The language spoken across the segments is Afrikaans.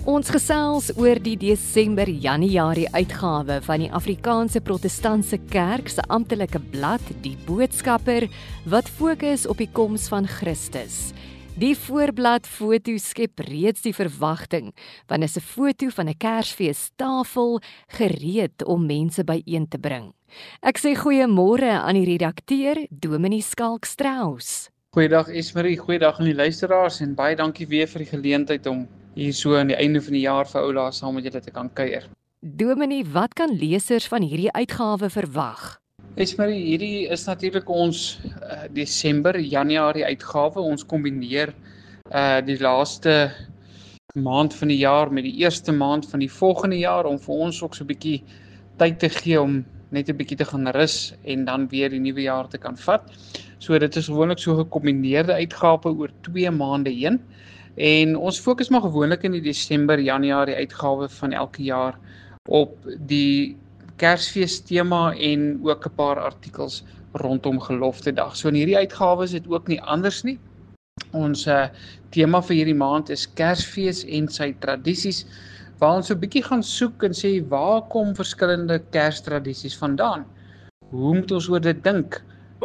Ons gesels oor die Desember-Januarie uitgawe van die Afrikaanse Protestantse Kerk se amptelike blad, Die Boodskapper, wat fokus op die koms van Christus. Die voorblad foto skep reeds die verwagting, want is 'n foto van 'n Kersfeestafel gereed om mense byeen te bring. Ek sê goeiemôre aan die redakteur, Dominee Skalk Strauss. Goeiedag Esmarie, goeiedag aan die luisteraars en baie dankie weer vir die geleentheid om hier so aan die einde van die jaar vir Oula saam met julle te kan kuier. Dominee, wat kan lesers van hierdie uitgawe verwag? Esmarie, hierdie is natuurlik ons Desember-Januarie uitgawe. Ons kombineer die laaste maand van die jaar met die eerste maand van die volgende jaar om vir ons ook so 'n bietjie tyd te gee om net 'n bietjie te gaan rus en dan weer die nuwe jaar te kan vat. So dit is gewoonlik so 'n gekombineerde uitgawe oor 2 maande heen. En ons fokus maar gewoonlik in die Desember-Januarie uitgawe van elke jaar op die Kersfees tema en ook 'n paar artikels rondom Geloftedag. So in hierdie uitgawe is dit ook nie anders nie. Ons tema vir hierdie maand is Kersfees en sy tradisies, waar ons so 'n bietjie gaan soek en sê waar kom verskillende Kerstradisies vandaan? Hoe moet ons oor dit dink?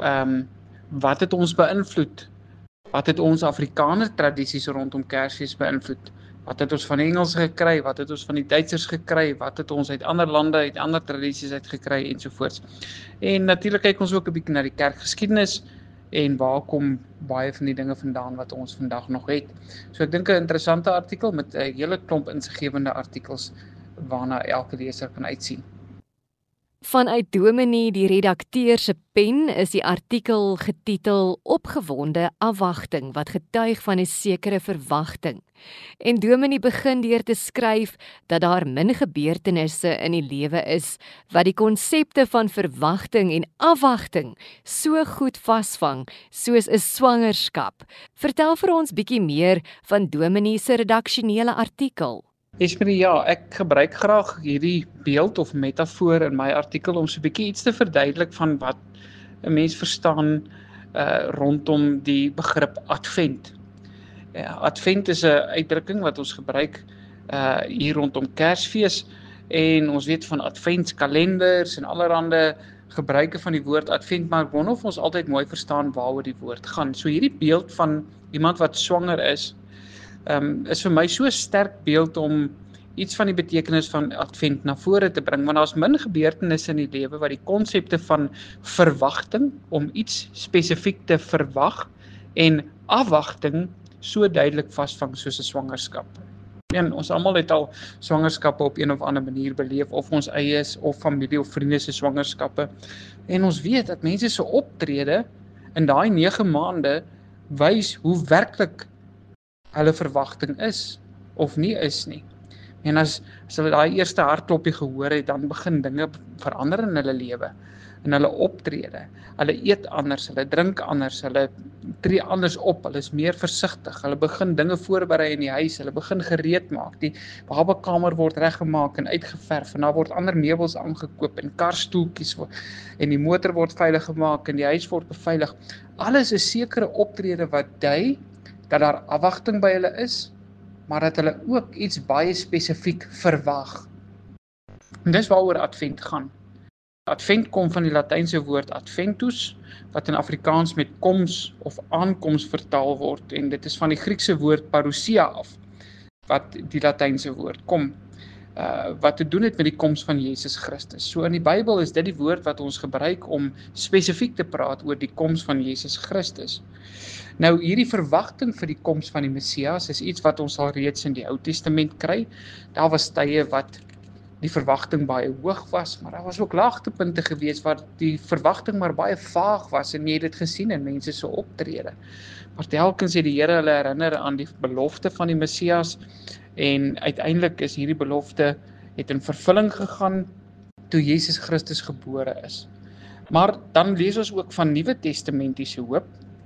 Wat het ons beïnvloed? Wat het ons Afrikaner tradisies rondom Kersfees beïnvloed? Wat het ons van die Engels gekry? Wat het ons van die Duitsers gekry? Wat het ons uit ander lande, uit ander tradisies uit gekry ensovoorts. En natuurlik kyk ons ook 'n bietjie na die kerkgeskiedenis en waar kom baie van die dinge vandaan wat ons vandag nog het. So ek dink 'n interessante artikel met 'n hele klomp insiggewende artikels waarna elke leser kan uitsien. Vanuit Dominee die redakteur se pen is die artikel getitel Opgewonde afwagting wat getuig van 'n sekere verwagting. En Dominee begin deur te skryf dat daar min gebeurtenisse in die lewe is wat die konsepte van verwagting en afwagting so goed vasvang soos 'n swangerskap. Vertel vir ons bietjie meer van Dominee se redaksionele artikel. Esmarie, ja, ek gebruik graag hierdie beeld of metafoor in my artikel om so 'n bietjie iets te verduidelik van wat 'n mens verstaan rondom die begrip Advent. Advent is 'n uitdrukking wat ons gebruik hier rondom Kersfees en ons weet van adventskalenders en allerlei gebruike van die woord Advent, maar ek wonder of ons altyd mooi verstaan waaroor die woord gaan. So hierdie beeld van iemand wat swanger is vir my so 'n sterk beeld om iets van die betekenis van Advent na vore te bring, want daar's min gebeurtenisse in die lewe wat die konsepte van verwagting, om iets spesifiek te verwag, en afwagting so duidelik vasvang soos 'n swangerskap. En ons almal het al swangerskappe op een of ander manier beleef, of ons eie is, of familie of vriende se swangerskappe. En ons weet dat mense se optrede in daai 9 maande wys hoe werklik hulle verwagting is, of nie is nie. En as hulle daai eerste hartklopjie gehoor het, dan begin dinge verander in hulle lewe, in hulle optrede. Hulle eet anders, hulle drink anders, hulle tree anders op, hulle is meer versigtig, hulle begin dinge voorberei in die huis, hulle begin gereed maak, die babakamer word reggemaak en uitgeverf, en daar word ander meubels aangekoop, en karstoeltjies, en die motor word veilig gemaak, en die huis word beveilig. Alles is sekere optrede wat dui dat daar afwagting by hulle is, maar dat hulle ook iets baie spesifiek verwag. En dis waaroor Advent gaan. Advent kom van die Latynse woord adventus, wat in Afrikaans met koms of aankoms vertaal word, en dit is van die Griekse woord parousia af, wat die Latynse woord kom, wat te doen het met die koms van Jesus Christus. So in die Bybel is dit die woord wat ons gebruik om spesifiek te praat oor die koms van Jesus Christus. Nou hierdie verwagting vir die koms van die Messias is iets wat ons al reeds in die Ou Testament kry. Daar was tye wat die verwagting baie hoog was, maar daar was ook laagtepunte gewees waar die verwagting maar baie vaag was, en jy het dit gesien in mense se optrede. Maar telkens het die Here hulle herinner aan die belofte van die Messias, en uiteindelik is hierdie belofte het in vervulling gegaan toe Jesus Christus gebore is. Maar dan lees ons ook van Nuwe Testamentiese hoop.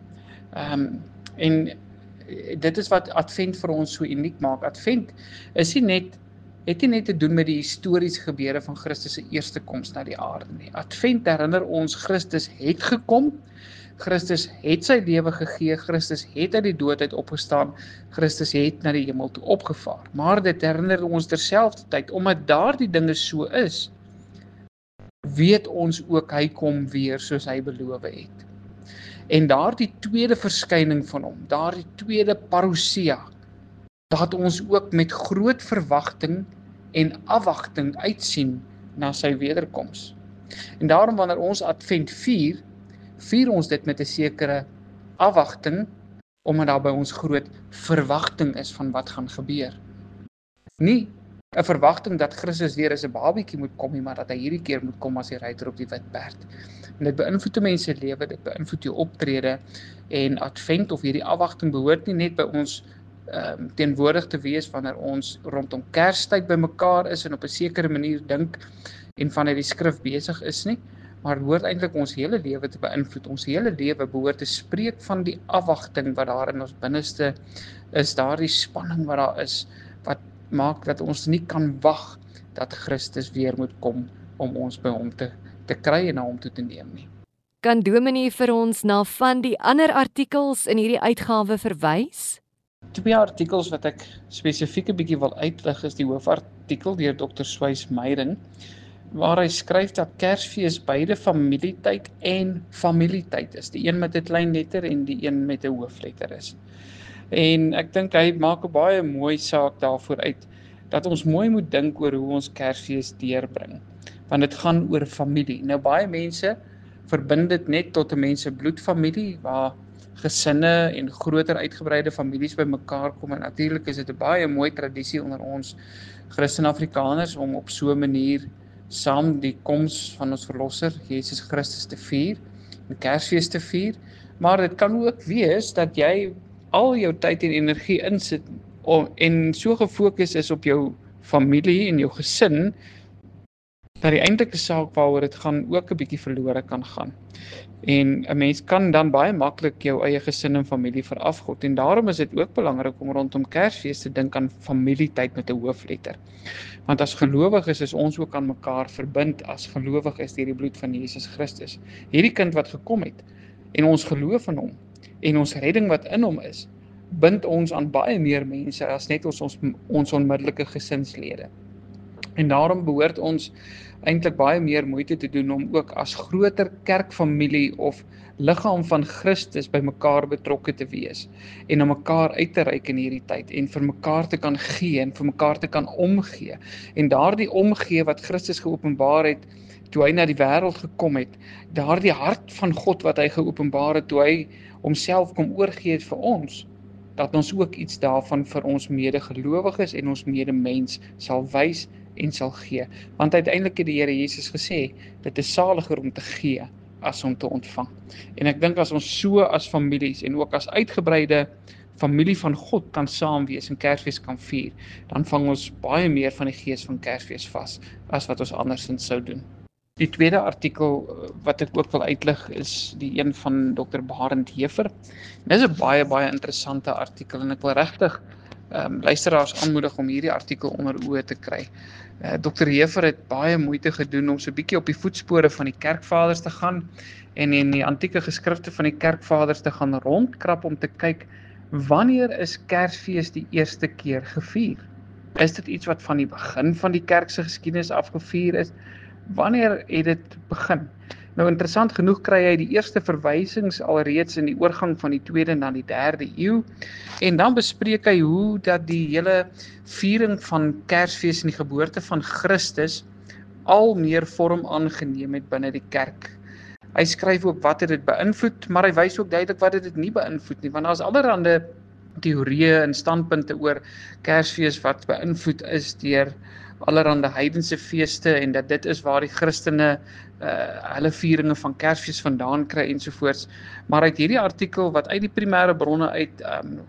En dit is wat Advent vir ons so uniek maak. Advent is het nie net te doen met die historiese gebeure van Christus se eerste koms na die aarde nie. Advent herinner ons Christus het gekom, Christus het sy lewe gegee, Christus het uit die dood uit opgestaan, Christus het na die hemel toe opgevaar. Maar dit herinner ons terselfdertyd, omdat daardie dinge so is, weet ons ook hy kom weer soos hy beloof het. En daardie tweede verskyning van hom, daardie tweede parousia, laat ons ook met groot verwagting en afwagting uitsien na sy wederkoms. En daarom wanneer ons Advent vier, vier ons dit met 'n sekere afwagting, omdat daar by ons groot verwagting is van wat gaan gebeur. Nie 'n verwagting dat Christus weer as 'n babietjie moet kom nie, maar dat hy hierdie keer moet kom as die ruiter op die wit perd. En dit beïnvloed mense se lewe, dit beïnvloed jou optrede, en Advent of hierdie afwagting behoort nie net by ons teenwoordig te wees wanneer ons rondom Kerstyd bymekaar is en op 'n sekere manier dink en vanuit die skrif besig is nie, maar behoort eintlik ons hele lewe te beïnvloed. Ons hele lewe behoort te spreek van die afwagting wat daar in ons binneste is, daardie spanning wat daar is, wat maak dat ons nie kan wag dat Christus weer moet kom om ons by hom te kry en na hom toe te neem nie. Kan Dominee vir ons na van die ander artikels in hierdie uitgawe verwys? Twee artikels wat ek spesifiek 'n bietjie wil uitlig is die hoofartikel deur Dr. Swys Meyering, waar hy skryf dat Kersfees beide familietyd en familietyd is. Die een met 'n klein letter en die een met 'n hoofletter is. En ek dink hy maak 'n baie mooi saak daarvoor uit, dat ons mooi moet dink oor hoe ons Kersfees deurbring. Want dit gaan oor familie. Nou baie mense verbind dit net tot 'n mens se bloedfamilie, waar gesinne en groter uitgebreide families bymekaar kom, en natuurlik is dit 'n baie mooi tradisie onder ons Christen-Afrikaners om op so 'n manier saam die koms van ons verlosser Jesus Christus te vier, en Kersfees te vier, maar dit kan ook wees dat jy al jou tyd en energie insit en so gefokus is op jou familie en jou gesin, dat die eintlike saak waaroor dit gaan ook 'n bietjie verlore kan gaan. En 'n mens kan dan baie maklik jou eie gesin en familie verafgod, en daarom is dit ook belangrik om rondom Kersfees te dink aan familietyd met 'n hoofletter. Want as gelowiges is ons ook aan mekaar verbind as gelowiges deur die bloed van Jesus Christus. Hierdie kind wat gekom het, en ons geloof in hom, en ons redding wat in hom is, bind ons aan baie meer mense as net ons onmiddellike gesinslede. En daarom behoort ons eintlik baie meer moeite te doen om ook as groter kerkfamilie of liggaam van Christus by mekaar betrokke te wees en na mekaar uit te reik in hierdie tyd en vir mekaar te kan gee en vir mekaar te kan omgee. En daardie omgee wat Christus geopenbaar het toe hy na die wêreld gekom het, daardie hart van God wat hy geopenbaar het toe hy homself kom oorgee het vir ons, dat ons ook iets daarvan vir ons medegelowiges en ons medemens sal wys en sal gee. Want uiteindelik het die Here Jesus gesê, dit is saliger om te gee as om te ontvang. En ek dink as ons so as families en ook as uitgebreide familie van God kan saam wees en Kersfees kan vier, dan vang ons baie meer van die gees van Kersfees vas as wat ons andersins sou doen. Die tweede artikel wat ek ook wil uitlig is die een van Dr. Barend Hever. Dit is 'n baie interessante artikel en ek wil regtig luisteraars aanmoedig om hierdie artikel onder oë te kry. Dr. Hever het baie moeite gedoen om so 'n bietjie op die voetspore van die kerkvaders te gaan en in die antieke geskrifte van die kerkvaders te gaan rondkrap om te kyk, wanneer is Kersfees die eerste keer gevier? Is dit iets wat van die begin van die kerk se geskiedenis af gevier is? Wanneer het dit begin? Nou interessant genoeg kry hy die eerste verwysings alreeds in die oorgang van die 2de na die 3de eeu, en dan bespreek hy hoe dat die hele viering van Kersfees en die geboorte van Christus al meer vorm aangeneem het binne die kerk. Hy skryf ook wat het dit beïnvloed, maar hy wys ook duidelik wat het dit nie beïnvloed nie, want daar is allerlei teorieë en standpunte oor Kersfees wat beïnvloed is deur allerhande heidense feeste en dat dit is waar die Christene hulle vieringe van Kersfees vandaan kry ensovoorts. Maar uit hierdie artikel wat uit die primêre bronne uit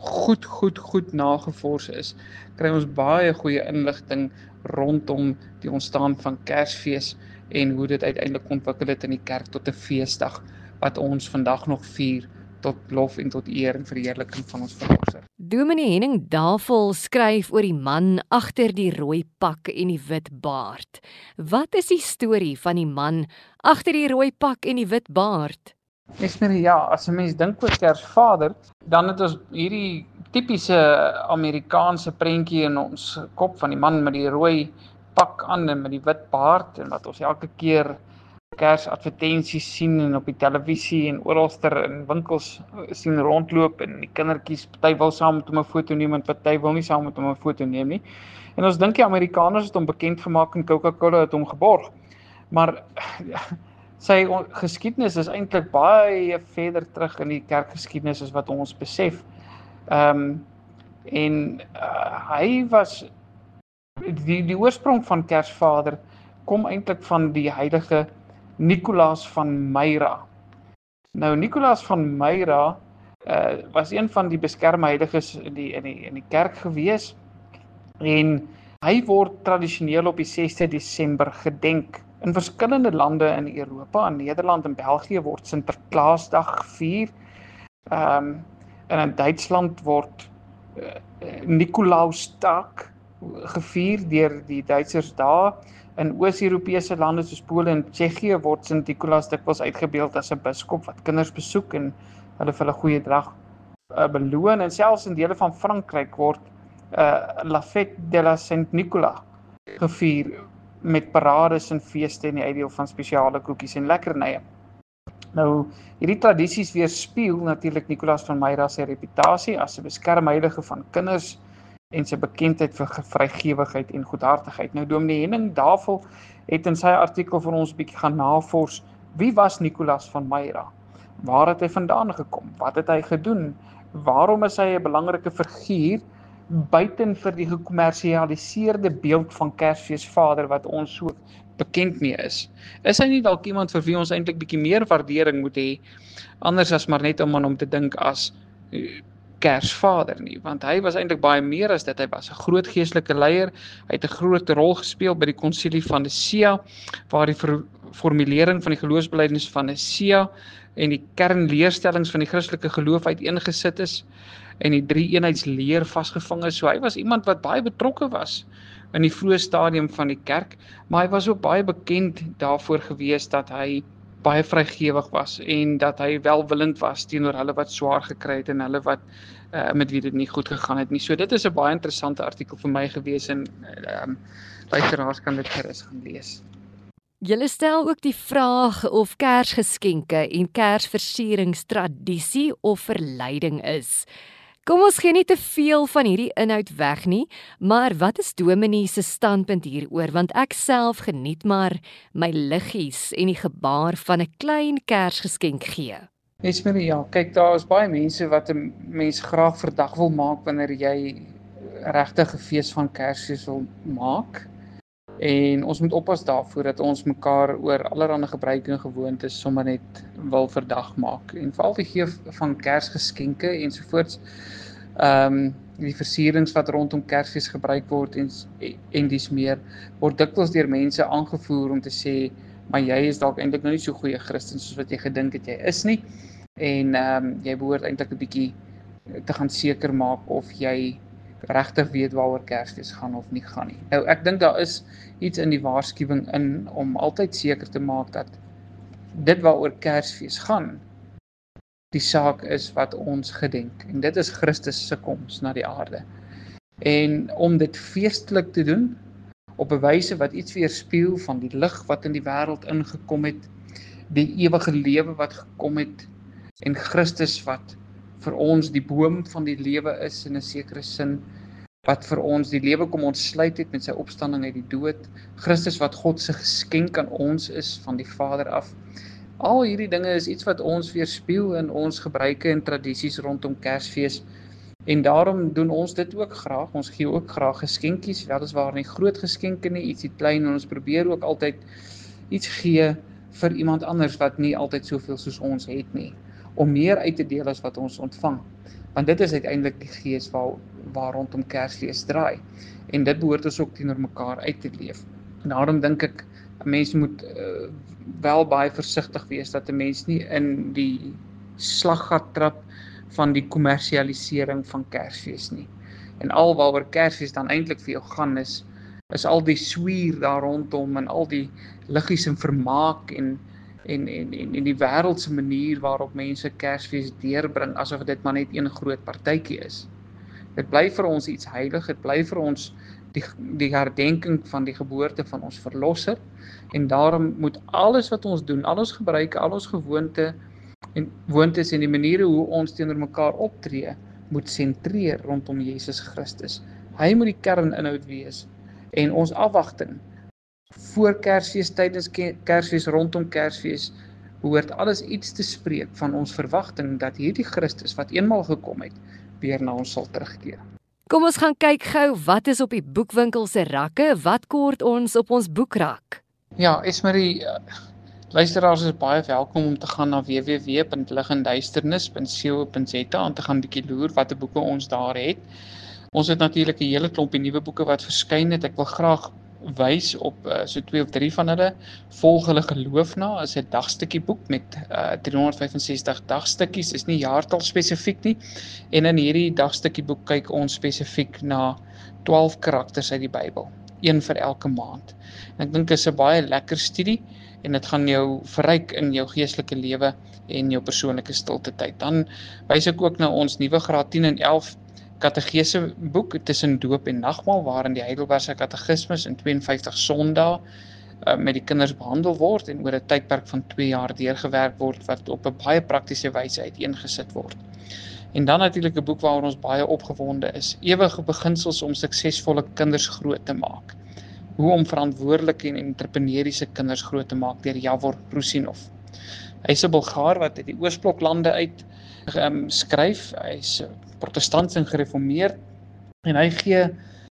goed nagevors is, kry ons baie goeie inligting rondom die ontstaan van Kersfees en hoe dit uiteindelik ontwikkel het in die kerk tot 'n feesdag wat ons vandag nog vier tot lof en tot eer en verheerliking van ons Verlosser. Dominee Henning Davel skryf oor die man agter die rooi pak en die wit baard. Wat is die storie van die man agter die rooi pak en die wit baard? Ja, as 'n mens dink oor Kersvader, dan het ons hierdie tipiese Amerikaanse prentjie in ons kop van die man met die rooi pak aan en met die wit baard en wat ons elke keer Kersadvertensies sien en op die televisie en oralster in winkels sien rondloop en die kindertjies, party wil saam met hom 'n foto neem en party wil nie saam met hom 'n foto neem nie. En ons dink die Amerikaners het hom bekend gemaak en Coca-Cola het hom geborg. Maar sy geskiedenis is eintlik baie verder terug in die kerkgeskiedenis as wat ons besef. Hy was die oorsprong van Kersvader kom eintlik van die heilige Nicolaas van Myra. Nou Nicolaas van Myra was een van die beskermheiliges in die kerk gewees en hy word tradisioneel op die 6de Desember gedenk. In verskillende lande in Europa, in Nederland en België word Sinterklaasdag gevier. En in Duitsland word Nikolaustag gevier deur die Duitsers daar. In Oos-Europese lande soos Pole en Tsjechië word Sint Nikolaas dikwels uitgebeeld as 'n biskop wat kinders besoek en hulle vir hulle goeie drag beloon. En selfs in dele van Frankryk word La Fête de la Saint-Nicolas gevier met parades en feeste en die uitdeel van spesiale koekies en lekkernye. Nou, hierdie tradisies weerspieël natuurlik Nicolaas van Myra se reputasie as 'n beskermheilige van kinders en sy bekendheid vir vrygewigheid en goedhartigheid. Nou, Dominee Henning Davel het in sy artikel vir ons 'n bietjie gaan navors, wie was Nicolaas van Myra? Waar het hy vandaan gekom? Wat het hy gedoen? Waarom is hy 'n belangrike figuur buiten vir die gekommersialiseerde beeld van Kersfeesvader wat ons so bekend mee is? Is hy nie dalk iemand vir wie ons eintlik bietjie meer waardering moet hê, anders as maar net om aan hom te dink as Kersvader nie, want hy was eintlik baie meer as dit. Hy was 'n groot geestelike leier, hy het 'n groot rol gespeel by die konsilie van Nicea, waar die formulering van die geloofsbelijdenis van Nicea en die kernleerstellings van die Christelike geloof uiteengesit is en die drie-eenheidsleer vasgevang is. So hy was iemand wat baie betrokke was in die vroeë stadium van die kerk, maar hy was ook baie bekend daarvoor gewees dat hy baie vrygewig was en dat hy welwillend was teenoor hulle wat swaar gekry het en hulle wat met wie dit nie goed gegaan het nie. So dit is 'n baie interessante artikel vir my gewees en luisteraars kan dit gerus gaan lees. Julle stel ook die vraag of Kersgeskenke en Kersversieringstradisie of verleiding is. Kom ons gee nie te veel van hierdie inhoud weg nie, maar wat is Dominee se standpunt hieroor? Want ek self geniet maar my liggies en die gebaar van 'n klein Kersgeskenk gee. Ja, kyk, daar is baie mense wat 'n mens graag verdag wil maak wanneer jy regtig 'n fees van Kersfees wil maak. En ons moet oppas daarvoor dat ons mekaar oor allerlei gebruike en gewoontes sommer net wil verdag maak. En veral die gee van Kersgeskenke ensovoorts, die versierings wat rondom Kersfees gebruik word en dis meer, word dikwels deur mense aangevoer om te sê, maar jy is dalk eintlik nou nie so goeie Christen soos wat jy gedink het jy is nie. En jy behoort eintlik 'n bietjie te gaan seker maak of jy regtig weet waaroor Kersfees gaan of nie gaan nie. Nou, ek dink daar is iets in die waarskuwing in om altyd seker te maak dat dit waaroor Kersfees gaan, die saak is wat ons gedenk. En dit is Christus se koms na die aarde. En om dit feestelik te doen, op 'n wyse wat iets weerspieël van die lig wat in die wêreld ingekom het, die ewige lewe wat gekom het, en Christus wat vir ons die boom van die lewe is in 'n sekere sin, wat vir ons die lewe kom ontsluit het met sy opstanding uit die dood, Christus wat God se geskenk aan ons is van die Vader af. Al hierdie dinge is iets wat ons weerspieël in ons gebruike en tradisies rondom Kersfees. En daarom doen ons dit ook graag. Ons gee ook graag geskenkies, weliswaar nie groot geskenke nie, ietsie klein, en ons probeer ook altyd iets gee vir iemand anders wat nie altyd soveel soos ons het nie, om meer uit te deel as wat ons ontvang. Want dit is uiteindelik die gees waar rondom Kersfees draai. En dit behoort ons ook teenoor mekaar uit te leef. En daarom dink ek, 'n mens moet wel baie versigtig wees dat 'n mens nie in die slaggat trap van die kommersialisering van Kersfees nie. En al waaroor Kersfees dan eintlik vir jou gaan is al die swier daar rondom en al die liggies en vermaak en die wêreldse manier waarop mense Kersfees deurbring asof dit maar net een groot partytjie is. Dit bly vir ons iets heilig, dit bly vir ons die herdenking van die geboorte van ons verlosser en daarom moet alles wat ons doen, al ons gebruike, al ons gewoontes en die maniere hoe ons teenoor mekaar optree, moet sentreer rondom Jesus Christus. Hy moet die kerninhoud wees en ons afwagting voor Kersfees, tydens Kersfees, rondom Kersfees, behoort alles iets te spreek van ons verwagting dat hierdie Christus wat eenmaal gekom het, weer na ons sal terugkeer. Kom ons gaan kyk gou wat is op die boekwinkel se rakke, wat kort ons op ons boekrak. Ja, Esmarie, luisteraars is baie welkom om te gaan na www.ligenduisternis.co.za en te gaan bietjie loer watter boeke ons daar het. Ons het natuurlik 'n hele klompie nuwe boeke wat verskyn het. Ek wil graag wys op so 2 of 3 van hulle. Volg hulle geloof na, is 'n dagstukkie boek met 365 dagstukkies, is nie jaartal spesifiek nie. En in hierdie dagstukkie boek kyk ons spesifiek na 12 karakters uit die Bybel, een vir elke maand. En ek dink dit is 'n baie lekker studie en dit gaan jou verryk in jou geestelike lewe en jou persoonlike stilte tyd. Dan wys ek ook na ons nuwe graad 10 en 11 kategese boek tussen doop en nagmaal waarin die Heidelbergse katekismes in 52 Sondae met die kinders behandel word en oor 'n tydperk van 2 jaar deurgewerk word wat op 'n baie praktiese wyse uiteengesit word. En dan natuurlik 'n boek waaroor ons baie opgewonde is, Ewige beginsels om suksesvolle kinders groot te maak. Hoe om verantwoordelike en entrepreneuriese kinders groot te maak deur Javor Prusinov. Hy's 'n Bulgaar wat uit die Oostbloklande uit skryf. Hy's protestants en gereformeerd en hy gee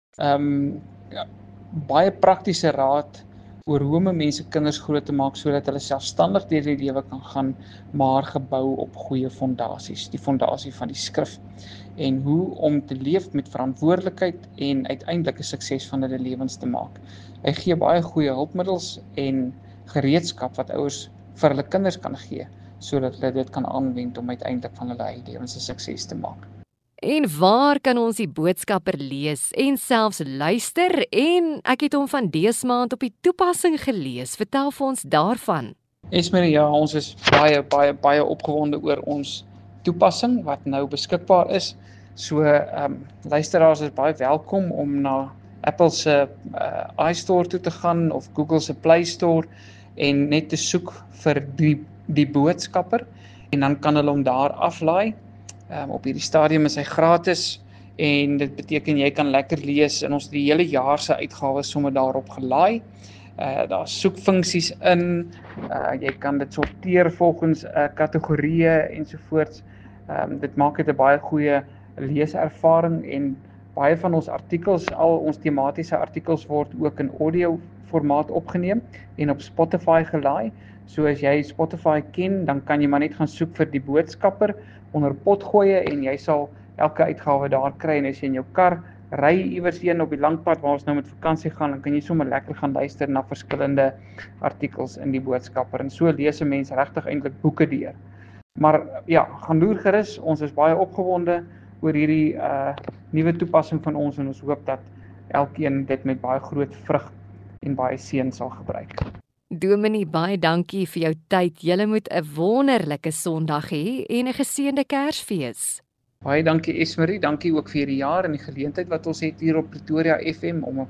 baie praktiese raad oor hoe om mense kinders groot te maak sodat hulle selfstandig deur die lewe kan gaan, maar gebou op goeie fondasies, die fondasie van die skrif en hoe om te leef met verantwoordelikheid en uiteindelik 'n sukses van hulle lewens te maak. Hy gee baie goeie hulpmiddels en gereedskap wat ouers vir hulle kinders kan gee sodat hulle dit kan aanwend om uiteindelik van hulle eie lewens 'n sukses te maak. En waar kan ons die boodskapper lees en selfs luister? En ek het hom van dese maand op die toepassing gelees. Vertel vir ons daarvan. Esmarie, ja, ons is baie opgewonde oor ons toepassing wat nou beskikbaar is. So luisteraars is baie welkom om na Apple se iStore toe te gaan of Google se Play Store en net te soek vir die boodskapper en dan kan hulle hom daar aflaai. Op hierdie stadium is hy gratis en dit beteken jy kan lekker lees en ons die hele jaar se uitgawes sommer daarop gelaai. Daar's soekfunksies in, jy kan dit sorteer volgens kategorieë ensovoorts. Dit maak dit 'n baie goeie leeservaring en baie van ons artikels, al ons tematiese artikels word ook in audio formaat opgeneem en op Spotify gelaai. So as jy Spotify ken, dan kan jy maar net gaan soek vir die boodskapper onder potgoeie en jy sal elke uitgawe daar kry en as jy in jou kar ry iewers heen op die lang pad waar ons nou met vakansie gaan, dan kan jy sommer lekker gaan luister na verskillende artikels in die boodskapper en so lees 'n mens regtig eintlik boeke deur. Maar ja, gaan loer gerus, ons is baie opgewonde oor hierdie nuwe toepassing van ons en ons hoop dat elkeen dit met baie groot vrug en baie seën sal gebruik. Dominee, baie dankie vir jou tyd. Julle moet 'n wonderlike Sondag hê en 'n geseënde Kersfees. Baie dankie Esmarie, dankie ook vir hierdie jaar en die geleentheid wat ons het hier op Pretoria FM om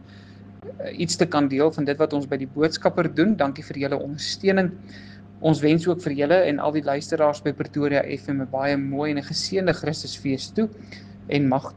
iets te kan deel van dit wat ons by die boodskapper doen. Dankie vir julle ondersteuning. Ons wens ook vir julle en al die luisteraars by Pretoria FM 'n baie mooi en 'n geseënde Christusfees toe en mag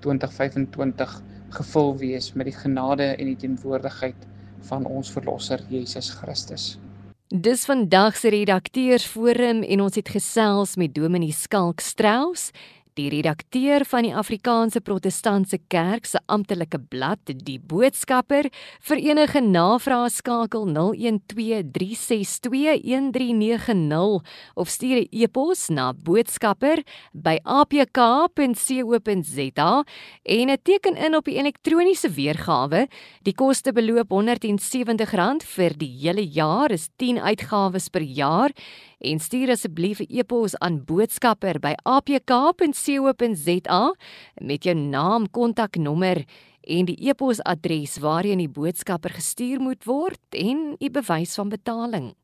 2025 gevul wees met die genade en die teenwoordigheid van ons verlosser Jesus Christus. Dis vandag se redakteursforum en ons het gesels met Dominee Skalk Strauss, die redakteur van die Afrikaanse Protestantse Kerk se amptelike blad Die Boodskapper. Vir enige navrae skakel 0123621390 of stuur 'n e-pos na boodskapper@apk.co.za en 'n teken in op die elektroniese weergawe. Die koste beloop R170 vir die hele jaar, is 10 uitgawes per jaar. En stuur asseblief 'n e-pos aan boodskapper@apk.co.za met jou naam, kontaknommer en die e-posadres waarheen die boodskapper gestuur moet word en u bewys van betaling.